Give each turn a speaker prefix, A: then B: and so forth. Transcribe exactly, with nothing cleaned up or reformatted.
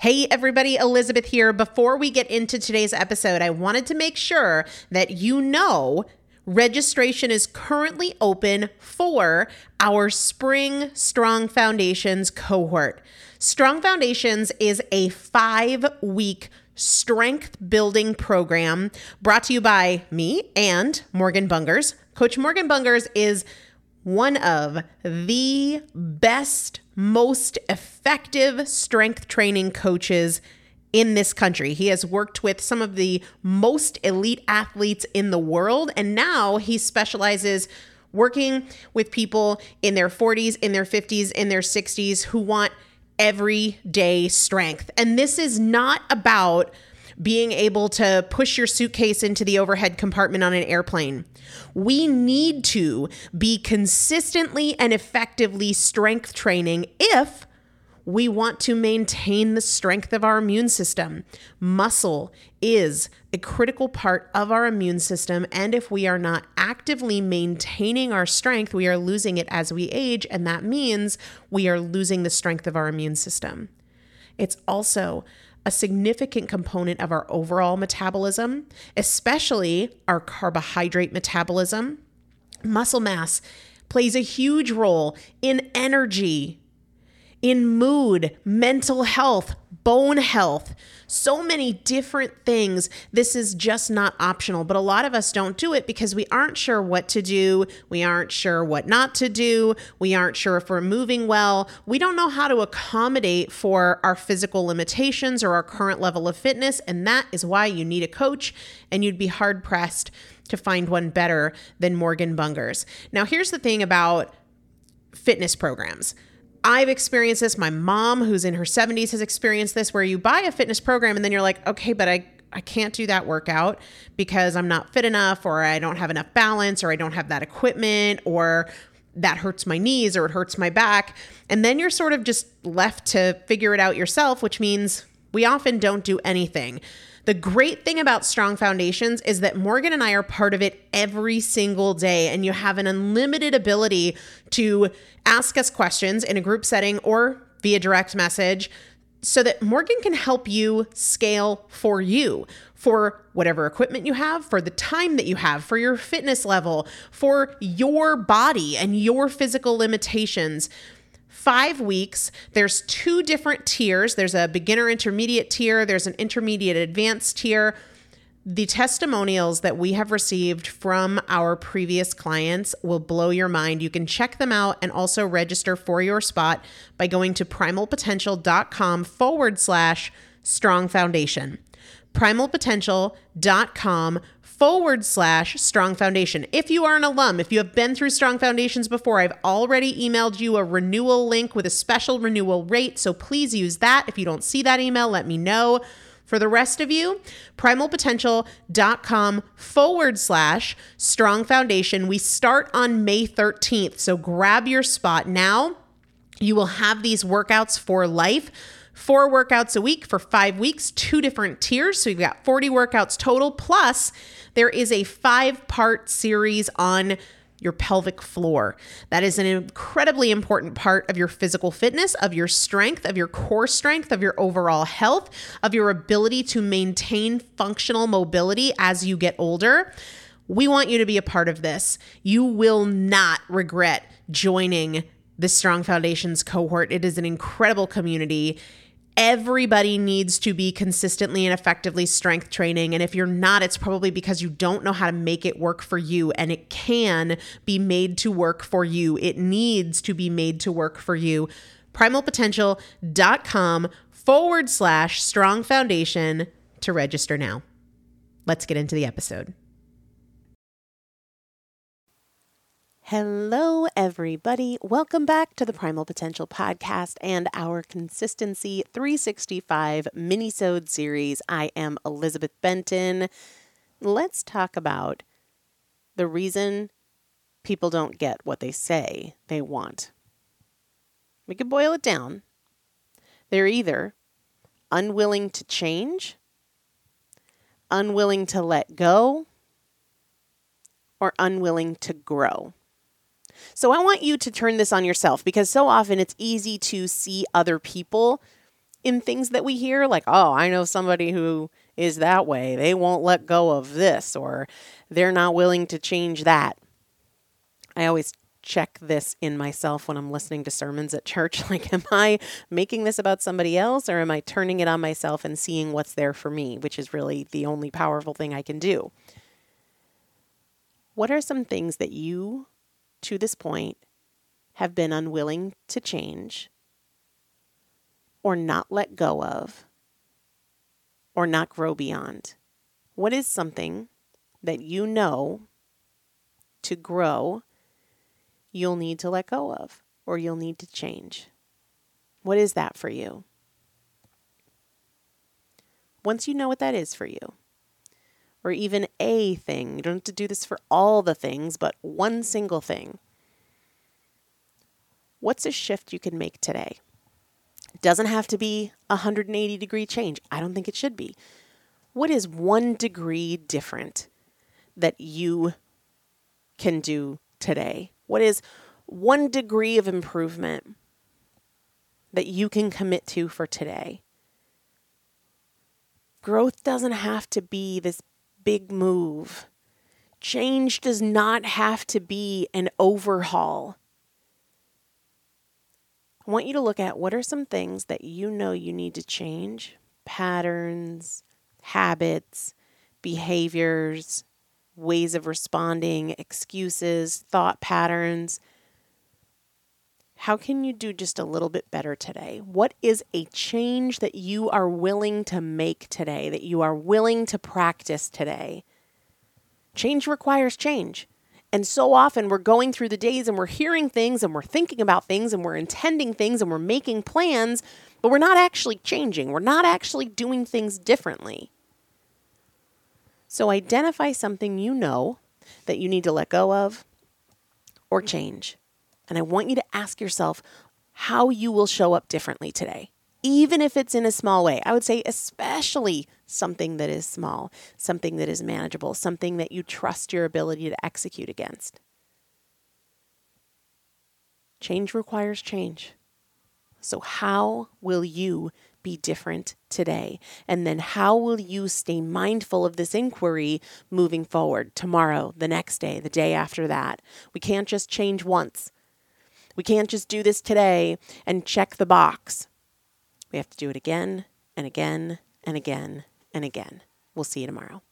A: Hey everybody, Elizabeth here. Before we get into today's episode, I wanted to make sure that you know registration is currently open for our Spring Strong Foundations cohort. Strong Foundations is a five-week strength building program brought to you by me and Morgan Bungers. Coach Morgan Bungers is one of the best, most effective strength training coaches in this country. He has worked with some of the most elite athletes in the world, and now he specializes working with people in their forties, in their fifties, in their sixties who want everyday strength. And this is not about being able to push your suitcase into the overhead compartment on an airplane. We need to be consistently and effectively strength training if we want to maintain the strength of our immune system. Muscle is a critical part of our immune system, and if we are not actively maintaining our strength, we are losing it as we age, and that means we are losing the strength of our immune system. It's also a significant component of our overall metabolism, especially our carbohydrate metabolism. Muscle mass plays a huge role in energy, in mood, mental health, bone health, so many different things. This is just not optional, but a lot of us don't do it because we aren't sure what to do. We aren't sure what not to do. We aren't sure if we're moving well. We don't know how to accommodate for our physical limitations or our current level of fitness, and that is why you need a coach, and you'd be hard-pressed to find one better than Morgan Bungers. Now, here's the thing about fitness programs. I've experienced this. My mom, who's in her seventies, has experienced this, where you buy a fitness program and then you're like, okay, but I, I can't do that workout because I'm not fit enough, or I don't have enough balance, or I don't have that equipment, or that hurts my knees, or it hurts my back. And then you're sort of just left to figure it out yourself, which means we often don't do anything. The great thing about Strong Foundations is that Morgan and I are part of it every single day, and you have an unlimited ability to ask us questions in a group setting or via direct message so that Morgan can help you scale for you, for whatever equipment you have, for the time that you have, for your fitness level, for your body and your physical limitations. Five weeks, there's two different tiers. There's a beginner intermediate tier. There's an intermediate advanced tier. The testimonials that we have received from our previous clients will blow your mind. You can check them out and also register for your spot by going to primalpotential.com forward slash strong foundation. primalpotential.com forward slash strong foundation. If you are an alum, if you have been through Strong Foundations before, I've already emailed you a renewal link with a special renewal rate. So please use that. If you don't see that email, let me know. For the rest of you, primalpotential.com forward slash strong foundation. We start on May thirteenth. So grab your spot now. You will have these workouts for life. Four workouts a week for five weeks, two different tiers. So you've got forty workouts total. Plus, there is a five-part series on your pelvic floor. That is an incredibly important part of your physical fitness, of your strength, of your core strength, of your overall health, of your ability to maintain functional mobility as you get older. We want you to be a part of this. You will not regret joining the Strong Foundations cohort. It is an incredible community. Everybody needs to be consistently and effectively strength training. And if you're not, it's probably because you don't know how to make it work for you. And it can be made to work for you. It needs to be made to work for you. primalpotential.com forward slash strong foundation to register now. Let's get into the episode. Hello, everybody. Welcome back to the Primal Potential Podcast and our Consistency three sixty-five mini-sode series. I am Elizabeth Benton. Let's talk about the reason people don't get what they say they want. We could boil it down. They're either unwilling to change, unwilling to let go, or unwilling to grow. So I want you to turn this on yourself, because so often it's easy to see other people in things that we hear, like, oh, I know somebody who is that way. They won't let go of this, or they're not willing to change that. I always check this in myself when I'm listening to sermons at church. Like, am I making this about somebody else, or am I turning it on myself and seeing what's there for me, which is really the only powerful thing I can do? What are some things that you, to this point, have been unwilling to change, or not let go of, or not grow beyond? What is something that you know to grow you'll need to let go of, or you'll need to change? What is that for you? Once you know what that is for you, or even a thing, you don't have to do this for all the things, but one single thing. What's a shift you can make today? It doesn't have to be a one hundred eighty degree change. I don't think it should be. What is one degree different that you can do today? What is one degree of improvement that you can commit to for today? Growth doesn't have to be this big move. Change does not have to be an overhaul. I want you to look at what are some things that you know you need to change, patterns, habits, behaviors, ways of responding, excuses, thought patterns. How can you do just a little bit better today? What is a change that you are willing to make today, that you are willing to practice today? Change requires change. And so often we're going through the days and we're hearing things and we're thinking about things and we're intending things and we're making plans, but we're not actually changing. We're not actually doing things differently. So identify something you know that you need to let go of or change. And I want you to ask yourself how you will show up differently today, even if it's in a small way. I would say especially something that is small, something that is manageable, something that you trust your ability to execute against. Change requires change. So how will you be different today? And then how will you stay mindful of this inquiry moving forward, tomorrow, the next day, the day after that? We can't just change once. We can't just do this today and check the box. We have to do it again and again and again and again. We'll see you tomorrow.